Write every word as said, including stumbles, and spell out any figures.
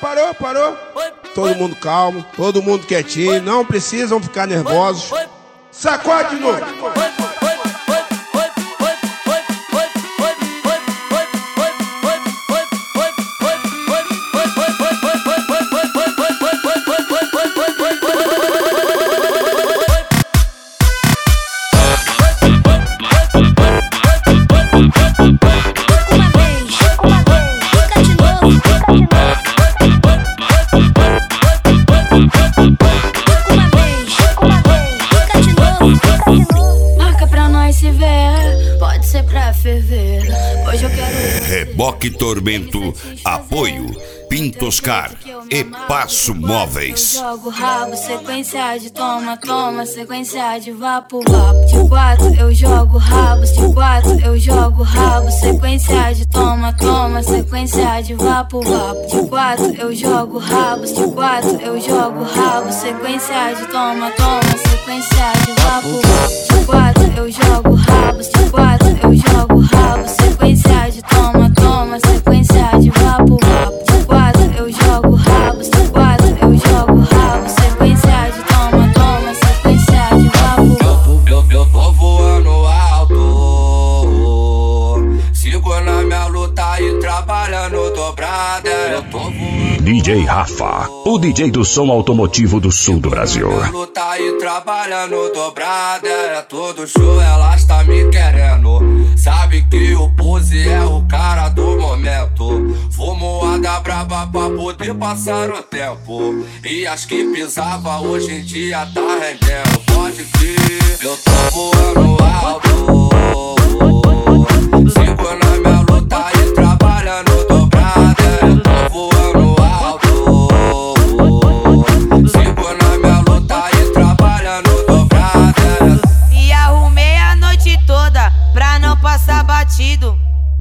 parou, parou. Todo mundo calmo, todo mundo quietinho, não precisam ficar nervosos. Sacode de novo. Marca pra nós se ver, pode ser pra ferver. Hoje eu quero. Reboque Tormento, apoio Pintoscar e Passo Móveis. Eu jogo rabo, sequência de toma, toma, sequência de vapo, vapo. De quatro eu jogo rabos, de quatro eu jogo rabo, sequência de toma, toma, sequência de vapo, vapo. De quatro eu jogo rabos, de quatro eu jogo rabo, sequência de toma, toma, sequência de vapo, vapo. De quatro eu jogo rabos, de quatro eu jogo rabo, sequência de toma, toma, sequência de vapo, vapo. De quatro eu jogo rabos, de quatro eu jogo rabo, sequência de toma, toma, sequência de vapo. Eu, eu, eu tô voando alto, sigo na minha luta e trabalhando dobrada. Eu tô voando D J Rafa, o D J do som automotivo do sul do Brasil. luta e trabalhando dobrada. É todo show, ela está me querendo. Sabe que o Pose é o cara do momento. Fumoada braba pra poder passar o tempo. E as que pisava hoje em dia tá rendendo. Pode crer, eu tô voando alto,